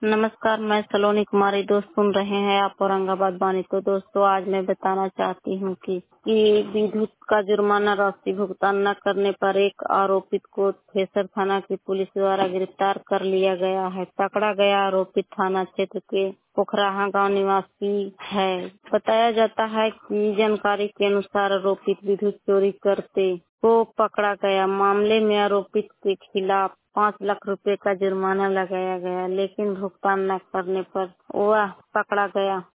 नमस्कार, मैं सलोनी कुमारी। दोस्त सुन रहे हैं आप औरंगाबाद वाणी। तो दोस्तों, आज मैं बताना चाहती हूँ कि विद्युत का जुर्माना राशि भुगतान न करने पर एक आरोपित को थेसर थाना की पुलिस द्वारा गिरफ्तार कर लिया गया है। पकड़ा गया आरोपित थाना क्षेत्र के पोखराहा गांव निवासी है। बताया जाता है कि जानकारी के अनुसार आरोपित विद्युत चोरी करते को पकड़ा गया। मामले में आरोपित के खिलाफ 5 लाख रुपए का जुर्माना लगाया गया, लेकिन भुगतान न करने पर वह पकड़ा गया।